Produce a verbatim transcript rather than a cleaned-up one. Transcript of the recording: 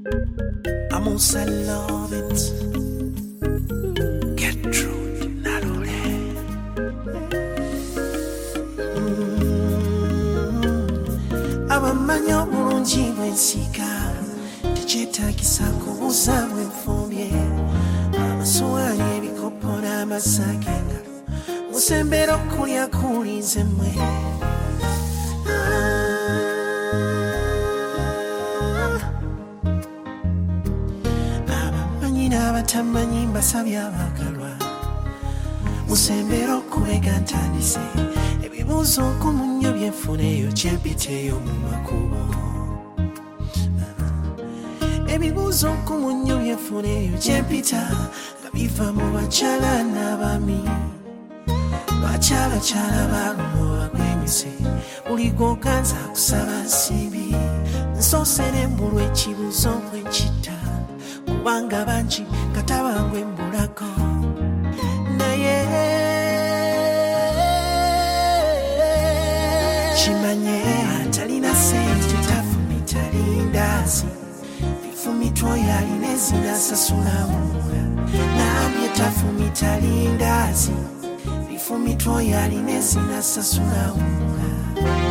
I'm also love it. Get through, not only. Abamanyo bulungi bw'ensika tekyetaagisa kubuuza bwenfumbye amasuwaani ebikopo n'amasake nga musembera okulya kulize mmwe abamanyi n'abatamanyi mbasabye abagalwa musembera okubega ntandise ebibuuzo nk'omunnyo byenfuneeyo kyempiteeyo mu makubo ebibuuzo nk'omunnyo byenfuneeyo kyempita nga biva mu bakyala n'abaami lwaki abakyala baluno bagwenyuse buli gwoganza kusaba nsimbi nsoosere mbulwa ekibuuzo nkwenkitta kubanga bangi katabangwe mbulako naye kimanye atalina sente tafumita lindazi lifumitwa yalina ezinasasula wumula nambye tafumita lindazi lifumitwa yalina ezinasasula wumula